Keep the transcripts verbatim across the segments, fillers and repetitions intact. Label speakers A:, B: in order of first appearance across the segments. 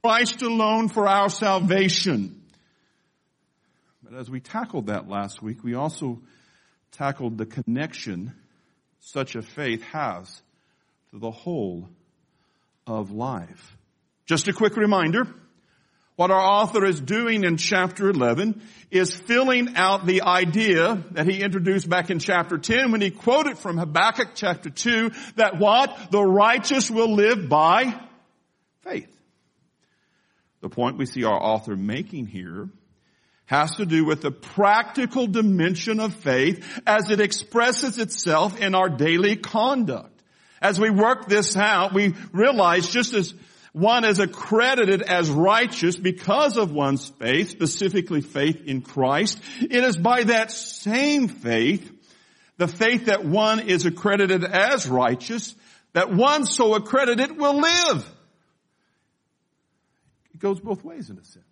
A: Christ alone for our salvation. But as we tackled that last week, we also tackled the connection such a faith has to the whole of life. Just a quick reminder, what our author is doing in chapter eleven is filling out the idea that he introduced back in chapter ten when he quoted from Habakkuk chapter two that what? The righteous will live by faith. The point we see our author making here has to do with the practical dimension of faith as it expresses itself in our daily conduct. As we work this out, we realize just as one is accredited as righteous because of one's faith, specifically faith in Christ, it is by that same faith, the faith that one is accredited as righteous, that one so accredited will live. It goes both ways in a sense.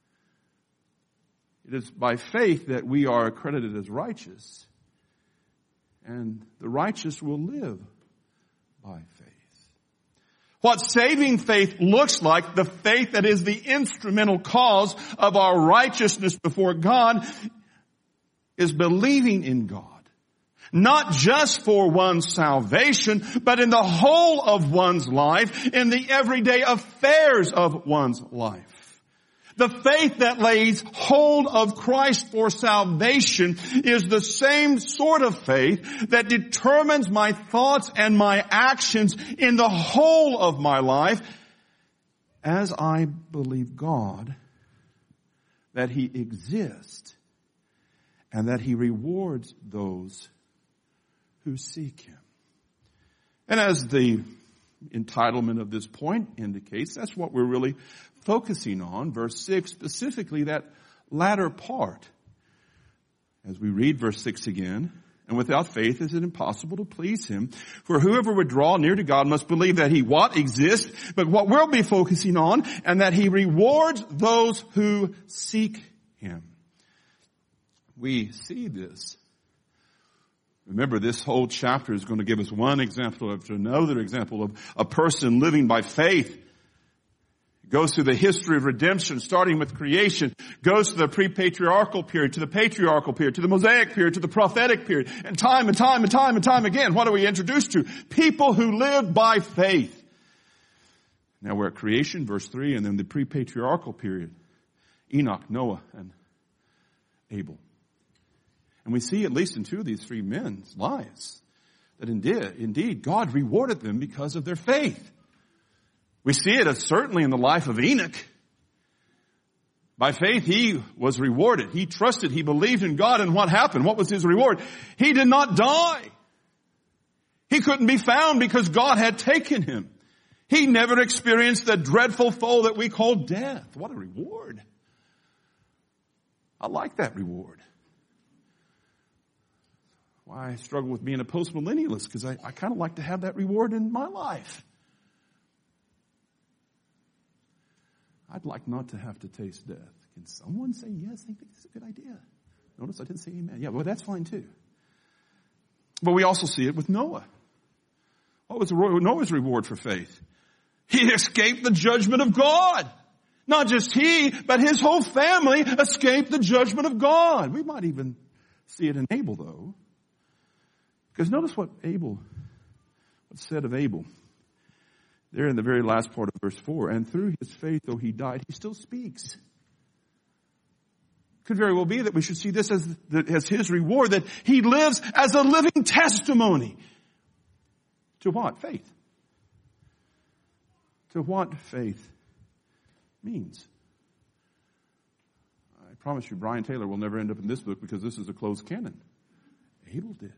A: It is by faith that we are accredited as righteous, and the righteous will live by faith. What saving faith looks like, the faith that is the instrumental cause of our righteousness before God, is believing in God. Not just for one's salvation, but in the whole of one's life, in the everyday affairs of one's life. The faith that lays hold of Christ for salvation is the same sort of faith that determines my thoughts and my actions in the whole of my life as I believe God, that He exists and that He rewards those who seek Him. And as the entitlement of this point indicates, that's what we're really focusing on. Verse six, specifically that latter part. As we read verse six again, and without faith is it impossible to please Him. For whoever would draw near to God must believe that He what exists, but what we'll be focusing on, and that He rewards those who seek Him. We see this. Remember, this whole chapter is going to give us one example after another example of a person living by faith. It goes through the history of redemption, starting with creation, goes to the pre-patriarchal period, to the patriarchal period, to the Mosaic period, to the prophetic period, and time and time and time and time again, what are we introduced to? People who lived by faith. Now we're at creation, verse three, and then the pre-patriarchal period. Enoch, Noah, and Abel. And we see, at least in two of these three men's lives, that indeed, indeed, God rewarded them because of their faith. We see it as certainly in the life of Enoch. By faith, he was rewarded. He trusted, he believed in God, and what happened? What was his reward? He did not die. He couldn't be found because God had taken him. He never experienced the dreadful foe that we call death. What a reward. I like that reward. Why I struggle with being a postmillennialist, because I, I kind of like to have that reward in my life. I'd like not to have to taste death. Can someone say yes? I think it's a good idea. Notice I didn't say amen. Yeah, well, that's fine too. But we also see it with Noah. What was Noah's reward for faith? He escaped the judgment of God. Not just he, but his whole family escaped the judgment of God. We might even see it in Abel, though. Because notice what Abel, what's said of Abel. There in the very last part of verse four. And through his faith, though he died, he still speaks. Could very well be that we should see this as, as his reward, that he lives as a living testimony. To what? Faith. To what faith means. I promise you, Brian Taylor will never end up in this book because this is a closed canon. Abel did.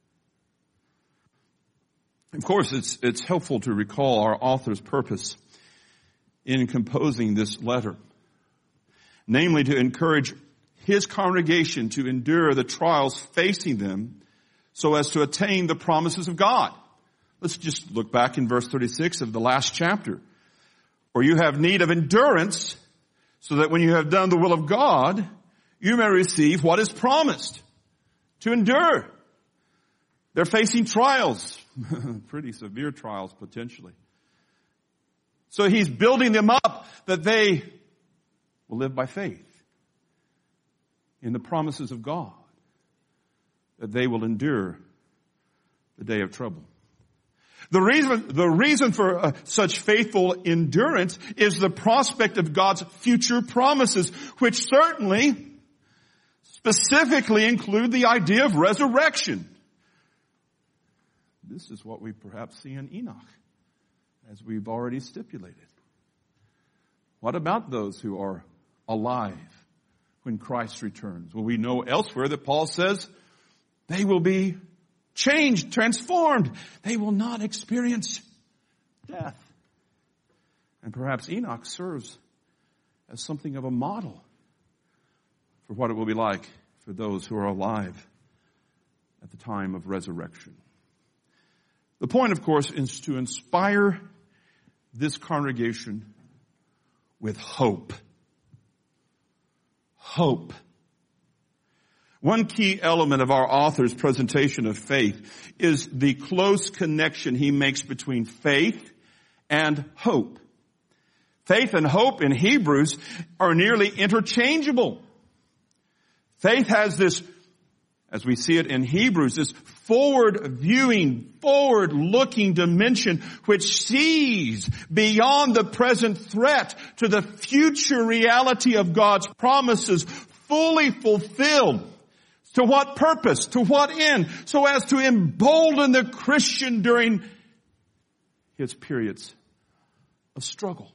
A: Of course, it's, it's helpful to recall our author's purpose in composing this letter. Namely, to encourage his congregation to endure the trials facing them so as to attain the promises of God. Let's just look back in verse thirty-six of the last chapter. For you have need of endurance, so that when you have done the will of God, you may receive what is promised. To endure. They're facing trials. Pretty severe trials, potentially. So he's building them up that they will live by faith in the promises of God, that they will endure the day of trouble. The reason, the reason for uh, such faithful endurance is the prospect of God's future promises, which certainly specifically include the idea of resurrection. This is what we perhaps see in Enoch, as we've already stipulated. What about those who are alive when Christ returns? Well, we know elsewhere that Paul says they will be changed, transformed. They will not experience death. And perhaps Enoch serves as something of a model for what it will be like for those who are alive at the time of resurrection. The point, of course, is to inspire this congregation with hope. Hope. One key element of our author's presentation of faith is the close connection he makes between faith and hope. Faith and hope in Hebrews are nearly interchangeable. Faith has this, as we see it in Hebrews, this forward-viewing, forward-looking dimension which sees beyond the present threat to the future reality of God's promises fully fulfilled. To what purpose? To what end? So as to embolden the Christian during his periods of struggle.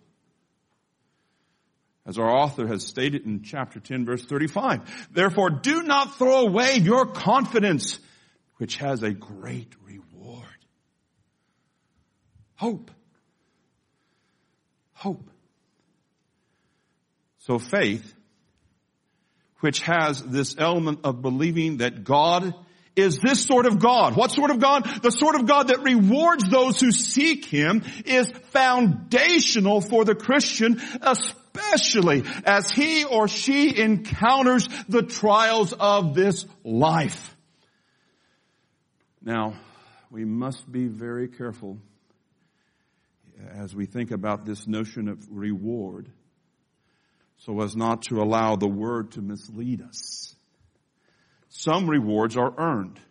A: As our author has stated in chapter ten, verse thirty-five, therefore do not throw away your confidence, which has a great reward. Hope. Hope. So faith, which has this element of believing that God is this sort of God. What sort of God? The sort of God that rewards those who seek Him, is foundational for the Christian, especially as he or she encounters the trials of this life. Now, we must be very careful as we think about this notion of reward, so as not to allow the word to mislead us. Some rewards are earned,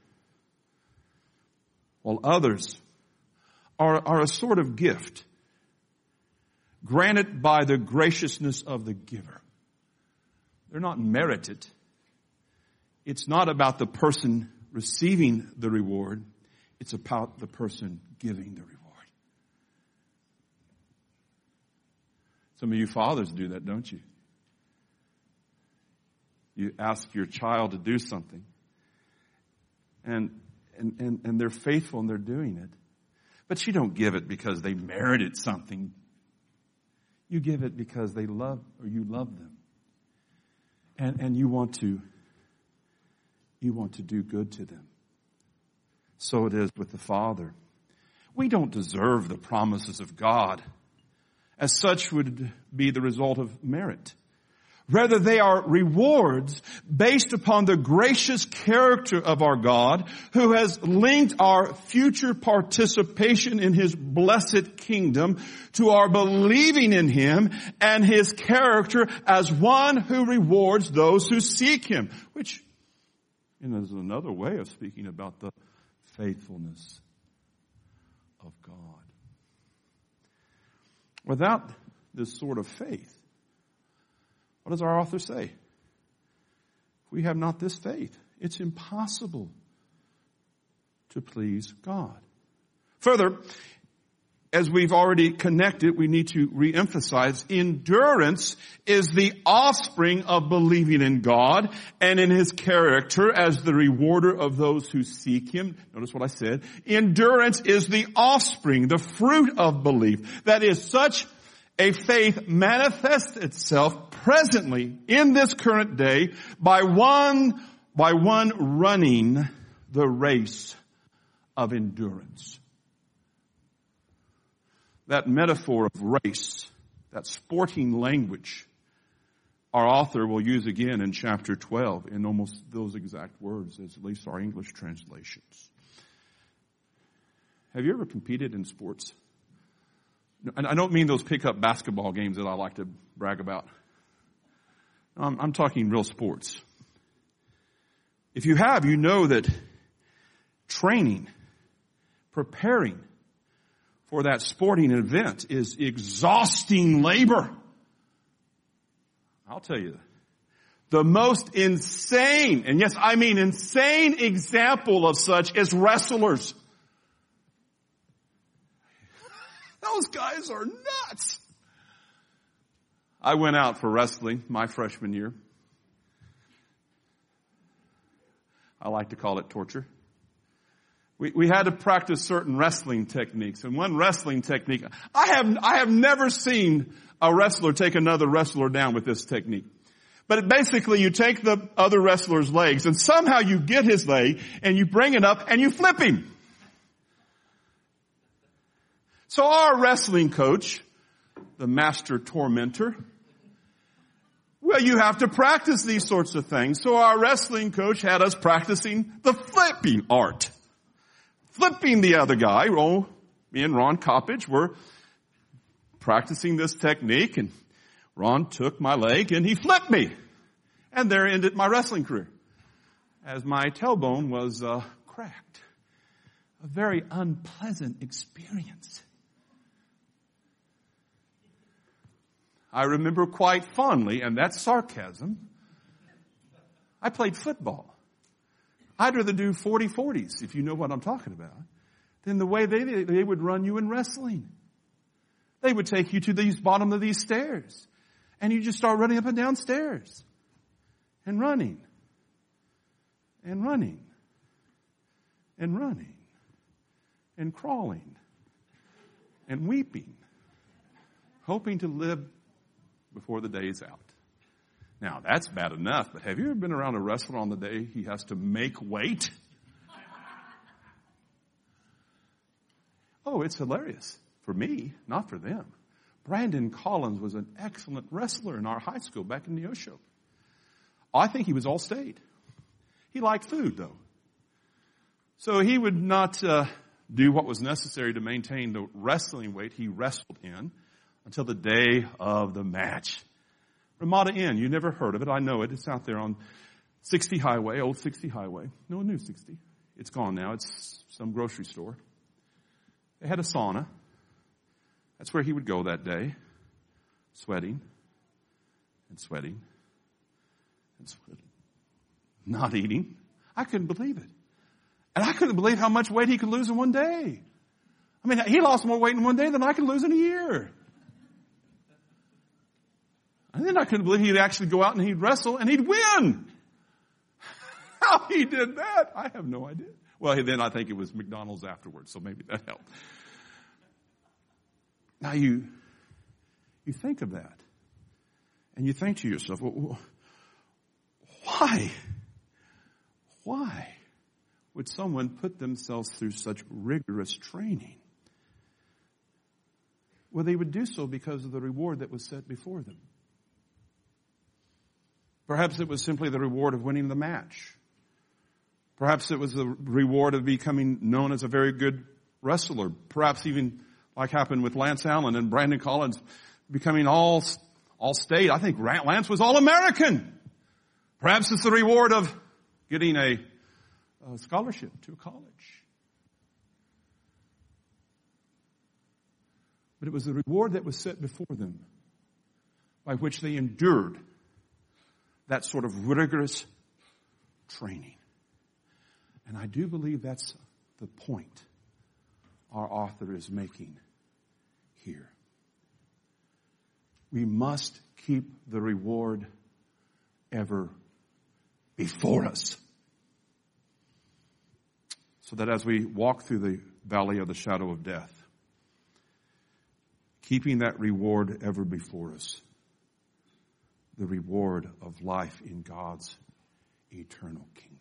A: while others are, are a sort of gift granted by the graciousness of the giver. They're not merited. It's not about the person receiving the reward. It's about the person giving the reward. Some of you fathers do that, don't you? You ask your child to do something, and, and, and, and they're faithful and they're doing it. But you don't give it because they merited something. You give it because they love, or you love them. And, and you want to, you want to do good to them. So it is with the Father. We don't deserve the promises of God. As such would be the result of merit. Rather, they are rewards based upon the gracious character of our God, who has linked our future participation in His blessed kingdom to our believing in Him and His character as one who rewards those who seek Him, which is another way of speaking about the faithfulness of God. Without this sort of faith, what does our author say? If we have not this faith, it's impossible to please God. Further, as we've already connected, we need to reemphasize, endurance is the offspring of believing in God and in His character as the rewarder of those who seek Him. Notice what I said. Endurance is the offspring, the fruit of belief. That is, such a faith manifests itself presently in this current day by one, by one running the race of endurance. That metaphor of race, that sporting language, our author will use again in chapter twelve in almost those exact words, as at least our English translations. Have you ever competed in sports? And I don't mean those pickup basketball games that I like to brag about. I'm, I'm talking real sports. If you have, you know that training, preparing for that sporting event is exhausting labor. I'll tell you, the most insane, and yes, I mean insane example of such is wrestlers. Those guys are nuts. I went out for wrestling my freshman year. I like to call it torture. We, we had to practice certain wrestling techniques. And one wrestling technique, I have, I have never seen a wrestler take another wrestler down with this technique. But basically you take the other wrestler's legs and somehow you get his leg and you bring it up and you flip him. So our wrestling coach, the master tormentor, well, you have to practice these sorts of things. So our wrestling coach had us practicing the flipping art. Flipping the other guy. Oh, me and Ron Coppage were practicing this technique, and Ron took my leg and he flipped me. And there ended my wrestling career, as my tailbone was uh, cracked. A very unpleasant experience. I remember quite fondly, and that's sarcasm, I played football. I'd rather do forty forties, if you know what I'm talking about, than the way they, they would run you in wrestling. They would take you to the bottom of these stairs, and you just start running up and down stairs, and running, and running, and running, and crawling, and weeping, hoping to live before the day is out. Now, that's bad enough, but have you ever been around a wrestler on the day he has to make weight? Oh, it's hilarious. For me, not for them. Brandon Collins was an excellent wrestler in our high school back in Neosho. I think he was all state. He liked food, though. So he would not uh, do what was necessary to maintain the wrestling weight he wrestled in until the day of the match. Ramada Inn, you never heard of it. I know it. It's out there on sixty Highway, old sixty Highway. No, new sixty. It's gone now. It's some grocery store. They had a sauna. That's where he would go that day, sweating and sweating and sweating, not eating. I couldn't believe it. And I couldn't believe how much weight he could lose in one day. I mean, he lost more weight in one day than I could lose in a year. And then I couldn't believe he'd actually go out and he'd wrestle and he'd win. How he did that, I have no idea. Well, then I think it was McDonald's afterwards, so maybe that helped. Now you, you think of that, and you think to yourself, well, why, why would someone put themselves through such rigorous training? Well, they would do so because of the reward that was set before them. Perhaps it was simply the reward of winning the match. Perhaps it was the reward of becoming known as a very good wrestler. Perhaps even like happened with Lance Allen and Brandon Collins becoming all, all state. I think Lance was all American. Perhaps it's the reward of getting a, a scholarship to a college. But it was the reward that was set before them by which they endured that sort of rigorous training. And I do believe that's the point our author is making here. We must keep the reward ever before us, so that as we walk through the valley of the shadow of death, keeping that reward ever before us, the reward of life in God's eternal kingdom.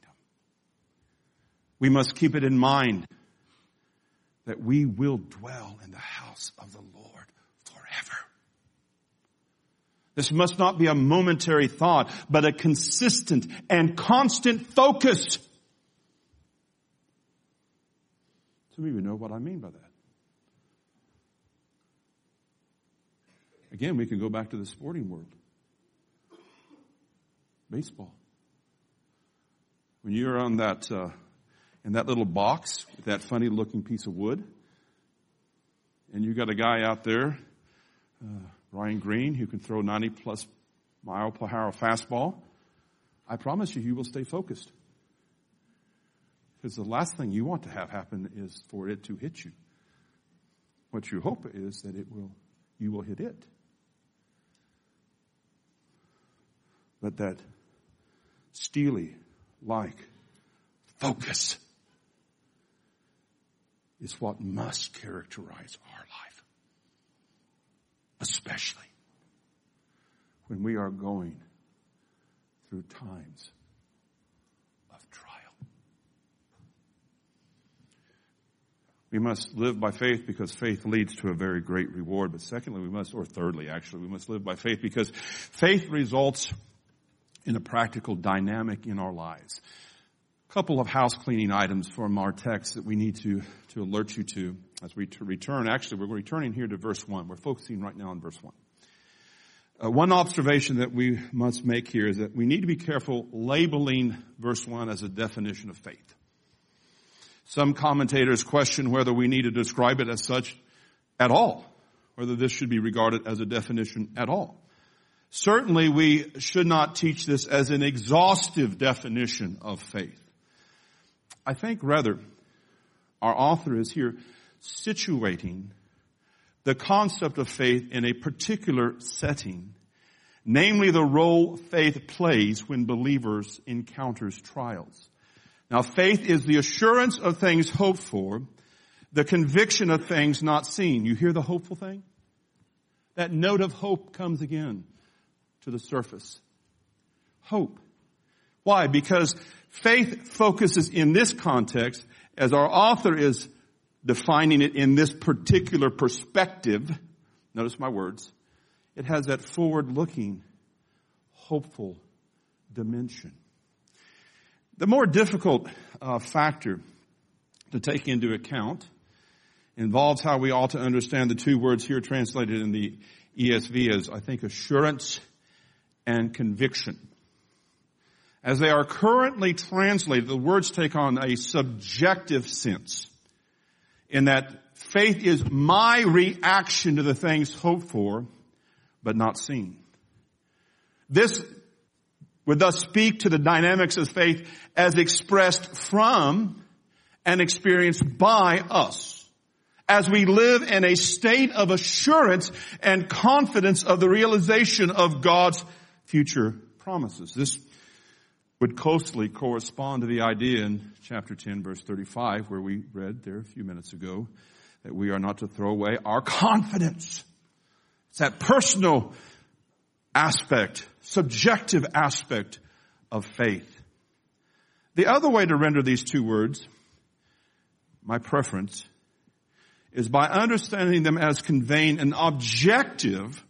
A: We must keep it in mind that we will dwell in the house of the Lord forever. This must not be a momentary thought, but a consistent and constant focus. Some of you know what I mean by that. Again, we can go back to the sporting world. Baseball. When you're on that, uh, in that little box with that funny looking piece of wood, and you got a guy out there, uh, Ryan Green, who can throw ninety plus mile per hour fastball, I promise you, you will stay focused. Because the last thing you want to have happen is for it to hit you. What you hope is that it will, you will hit it. But that steely like focus is what must characterize our life. Especially when we are going through times of trial. We must live by faith because faith leads to a very great reward. But secondly, we must, or thirdly actually, we must live by faith because faith results in a practical dynamic in our lives. A couple of house cleaning items from our text that we need to, to alert you to as we to return. Actually, we're returning here to verse one. We're focusing right now on verse one. Uh, one observation that we must make here is that we need to be careful labeling verse one as a definition of faith. Some commentators question whether we need to describe it as such at all, whether this should be regarded as a definition at all. Certainly, we should not teach this as an exhaustive definition of faith. I think rather, our author is here situating the concept of faith in a particular setting, namely the role faith plays when believers encounters trials. Now, faith is the assurance of things hoped for, the conviction of things not seen. You hear the hopeful thing? That note of hope comes again to the surface. Hope. Why? Because faith focuses in this context, as our author is defining it in this particular perspective. Notice my words. It has that forward-looking, hopeful dimension. The more difficult uh, factor to take into account involves how we ought to understand the two words here translated in the E S V as, I think, assurance and conviction. As they are currently translated, the words take on a subjective sense in that faith is my reaction to the things hoped for but not seen. This would thus speak to the dynamics of faith as expressed from and experienced by us, as we live in a state of assurance and confidence of the realization of God's future promises. This would closely correspond to the idea in chapter ten, verse thirty-five, where we read there a few minutes ago that we are not to throw away our confidence. It's that personal aspect, subjective aspect of faith. The other way to render these two words, my preference, is by understanding them as conveying an objective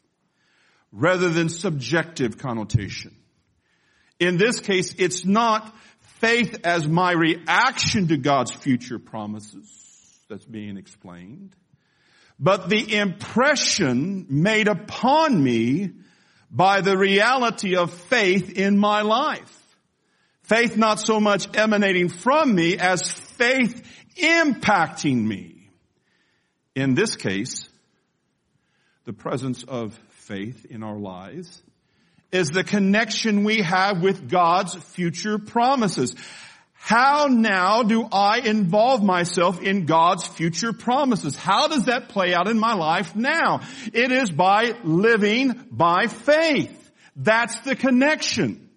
A: rather than subjective connotation. In this case, it's not faith as my reaction to God's future promises that's being explained, but the impression made upon me by the reality of faith in my life. Faith not so much emanating from me as faith impacting me. In this case, the presence of faith in our lives is the connection we have with God's future promises. How now do I involve myself in God's future promises? How does that play out in my life now? It is by living by faith. That's the connection.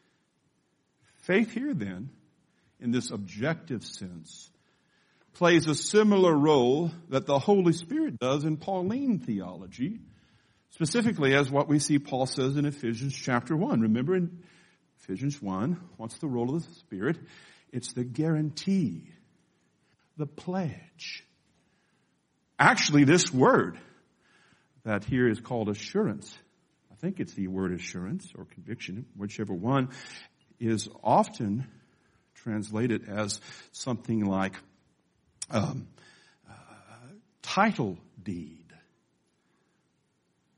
A: Faith here then, in this objective sense, plays a similar role that the Holy Spirit does in Pauline theology, specifically as what we see Paul says in Ephesians chapter one. Remember in Ephesians one, what's the role of the Spirit? It's the guarantee, the pledge. Actually, this word that here is called assurance, I think it's the word assurance or conviction, whichever one, is often translated as something like um, uh, title deed.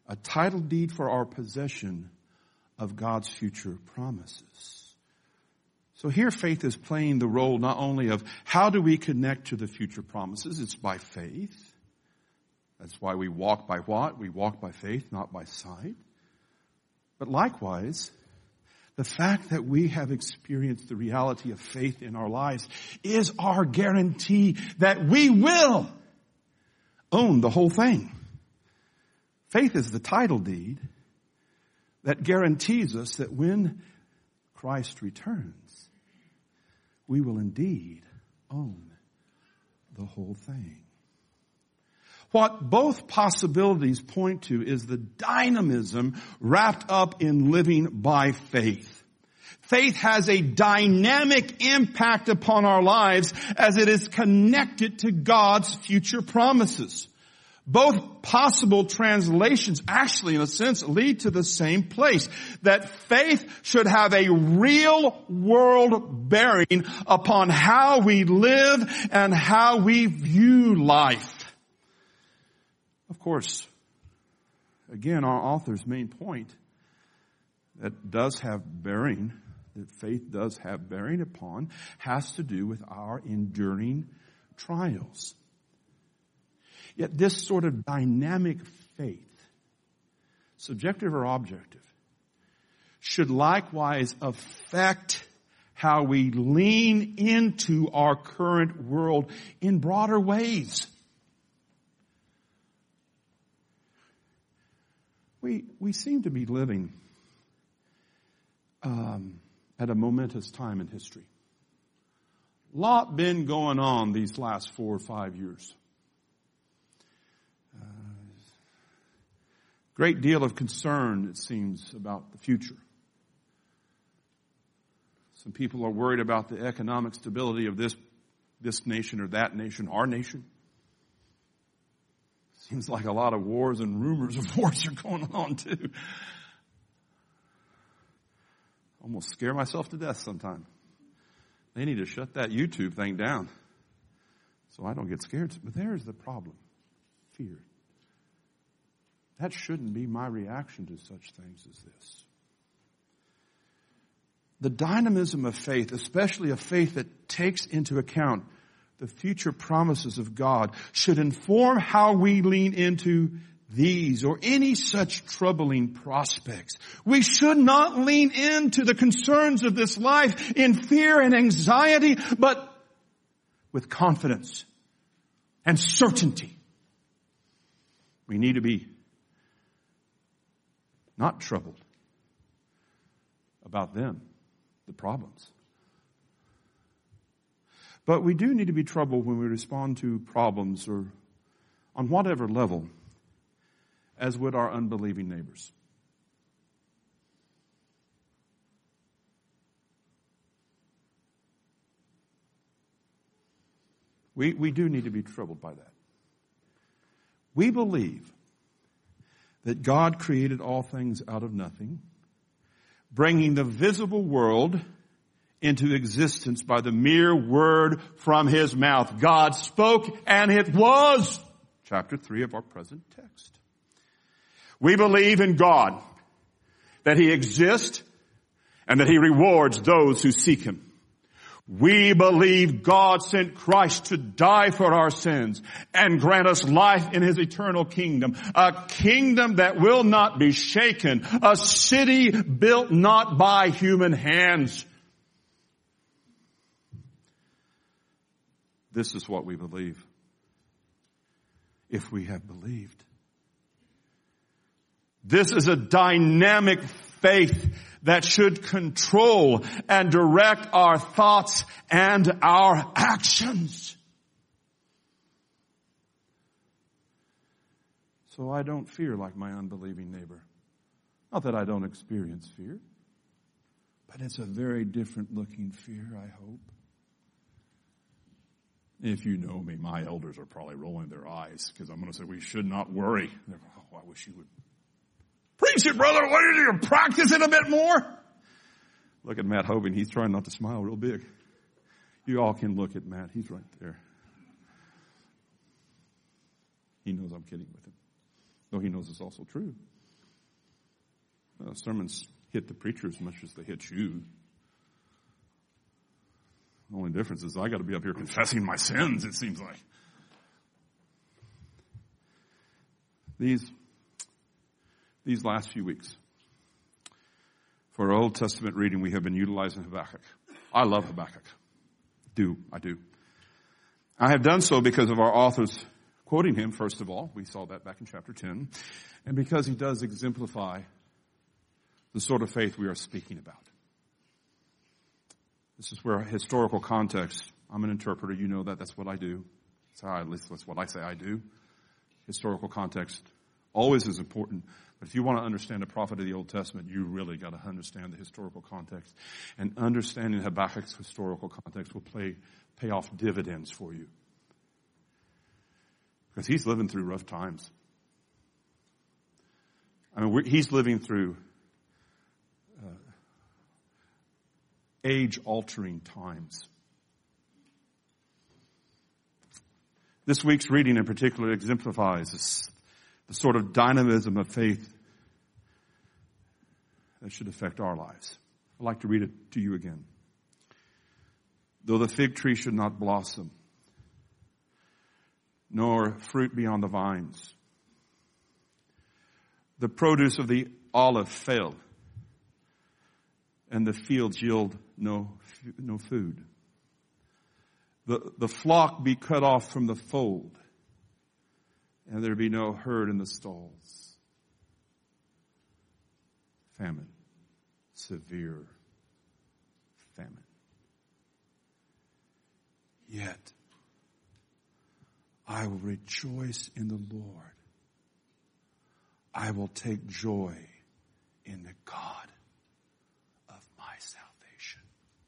A: a title deed for our possession of God's future promises. So here faith is playing the role not only of how do we connect to the future promises, it's by faith. That's why we walk by what? We walk by faith, not by sight. But likewise, the fact that we have experienced the reality of faith in our lives is our guarantee that we will own the whole thing. Faith is the title deed that guarantees us that when Christ returns, we will indeed own the whole thing. What both possibilities point to is the dynamism wrapped up in living by faith. Faith has a dynamic impact upon our lives as it is connected to God's future promises. Both possible translations actually, in a sense, lead to the same place. That faith should have a real world bearing upon how we live and how we view life. Of course, again, our author's main point that does have bearing, that faith does have bearing upon, has to do with our enduring trials. Yet this sort of dynamic faith, subjective or objective, should likewise affect how we lean into our current world in broader ways. We we seem to be living um, at a momentous time in history. A lot been going on these last four or five years. Uh, great deal of concern, it seems, about the future. Some people are worried about the economic stability of this this nation or that nation, our nation. Seems like a lot of wars and rumors of wars are going on too. Almost scare myself to death sometimes. They need to shut that YouTube thing down so I don't get scared. But there's the problem. Fear. That shouldn't be my reaction to such things as this. The dynamism of faith, especially a faith that takes into account the future promises of God, should inform how we lean into these or any such troubling prospects. We should not lean into the concerns of this life in fear and anxiety, but with confidence and certainty. We need to be not troubled about them, the problems. But we do need to be troubled when we respond to problems or on whatever level, as would our unbelieving neighbors. We, we do need to be troubled by that. We believe that God created all things out of nothing, bringing the visible world into existence by the mere word from His mouth. God spoke and it was. Chapter three of our present text. We believe in God, that He exists and that He rewards those who seek Him. We believe God sent Christ to die for our sins and grant us life in His eternal kingdom. A kingdom that will not be shaken. A city built not by human hands. This is what we believe. If we have believed. This is a dynamic faith that should control and direct our thoughts and our actions. So I don't fear like my unbelieving neighbor. Not that I don't experience fear, but it's a very different looking fear, I hope. If you know me, my elders are probably rolling their eyes because I'm going to say we should not worry. They're, oh, I wish you would preach it, brother. What are you practice it a bit more? Look at Matt Hovind. He's trying not to smile real big. You all can look at Matt. He's right there. He knows I'm kidding with him, though he knows it's also true. know, sermons hit the preacher as much as they hit you. The only difference is I got to be up here confessing my sins, it seems like. These, these last few weeks, for our Old Testament reading, we have been utilizing Habakkuk. I love Habakkuk. Do, I do. I have done so because of our authors quoting him, first of all. We saw that back in chapter ten. And because he does exemplify the sort of faith we are speaking about. This is where historical context, I'm an interpreter, you know that, that's what I do. That's how I, at least that's what I say I do. Historical context always is important. But if you want to understand the prophet of the Old Testament, you really got to understand the historical context. And understanding Habakkuk's historical context will play, pay off dividends for you. Because he's living through rough times. I mean, we're, he's living through uh, age-altering times. This week's reading in particular exemplifies this, the sort of dynamism of faith that should affect our lives. I'd like to read it to you again. Though the fig tree should not blossom, nor fruit be on the vines, the produce of the olive fail, and the fields yield no, no food. The, the flock be cut off from the fold, and there be no herd in the stalls. Famine. Severe famine. Yet, I will rejoice in the Lord. I will take joy in the God of my salvation.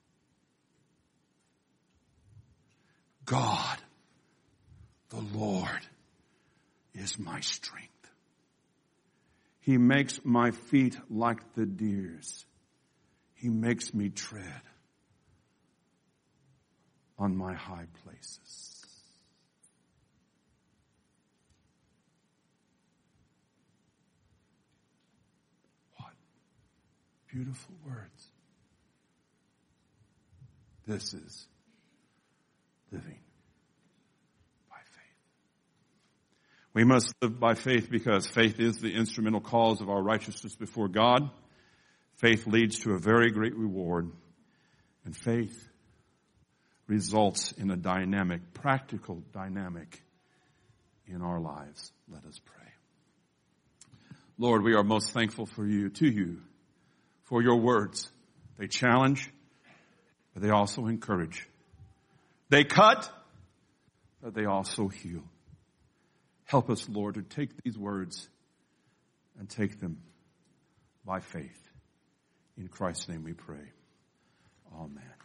A: God, the Lord, is my strength. He makes my feet like the deer's. He makes me tread on my high places. What beautiful words. This is living by faith. We must live by faith because faith is the instrumental cause of our righteousness before God. Faith leads to a very great reward. And faith results in a dynamic, practical dynamic in our lives. Let us pray. Lord, we are most thankful for you, to you, for your words. They challenge, but they also encourage. They cut, but they also heal. Help us, Lord, to take these words and take them by faith. In Christ's name we pray. Amen.